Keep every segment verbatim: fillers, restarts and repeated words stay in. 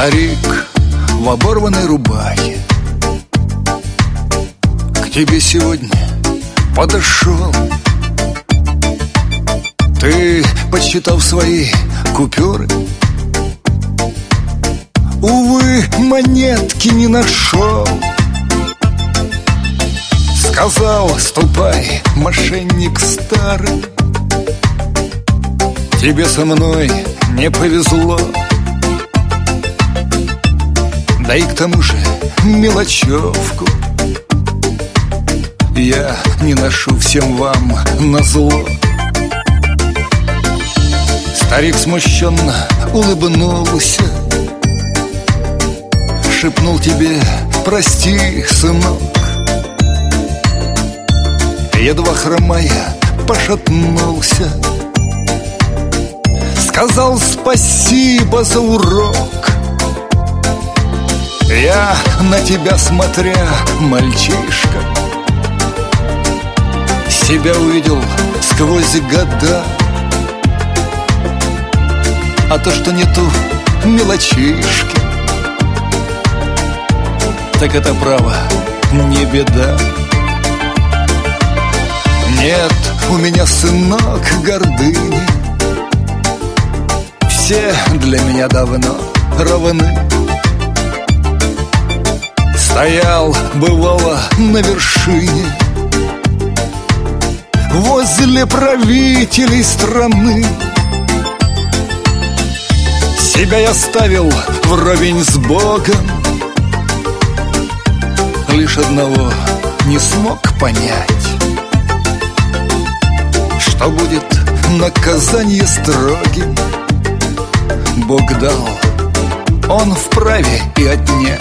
Старик в оборванной рубахе к тебе сегодня подошел. Ты, подсчитав свои купюры, увы, монетки не нашел. Сказал: ступай, мошенник старый, тебе со мной не повезло. Да и к тому же мелочевку я не ношу всем вам назло. Старик смущенно улыбнулся, шепнул тебе: прости, сынок. Едва хромая пошатнулся, сказал: спасибо за урок. Я на тебя смотря, мальчишка, себя увидел сквозь года. А то, что нету мелочишки, так это право не беда. Нет у меня, сынок, гордыни, все для меня давно равны. Стоял, бывало, на вершине, возле правителей страны. Себя я ставил вровень с Богом, лишь одного не смог понять, что будет наказание строгим. Бог дал, Он вправе и отнять.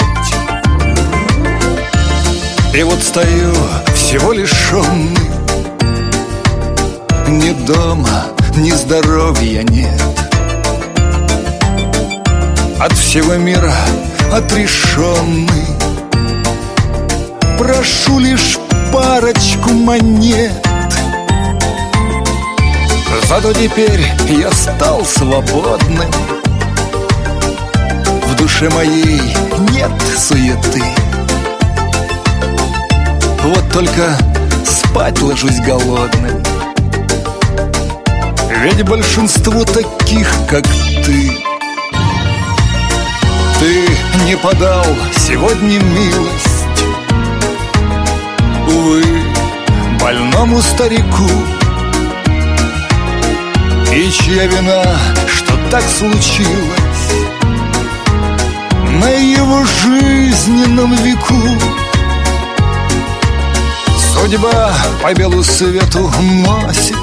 И вот стою всего лишенный, ни дома, ни здоровья нет. От всего мира отрешенный, прошу лишь парочку монет. Зато теперь я стал свободным, в душе моей нет суеты. Вот только спать ложусь голодным, ведь большинство таких, как ты. Ты не подал сегодня милость, увы, больному старику. И чья вина, что так случилось на его жизненном веку? Судьба по белу свету носит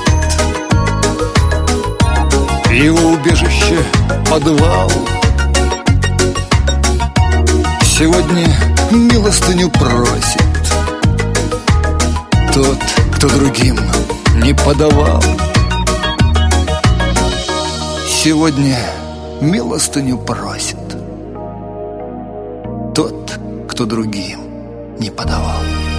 его убежище подвал. Сегодня милостыню просит тот, кто другим не подавал. Сегодня милостыню просит тот, кто другим не подавал.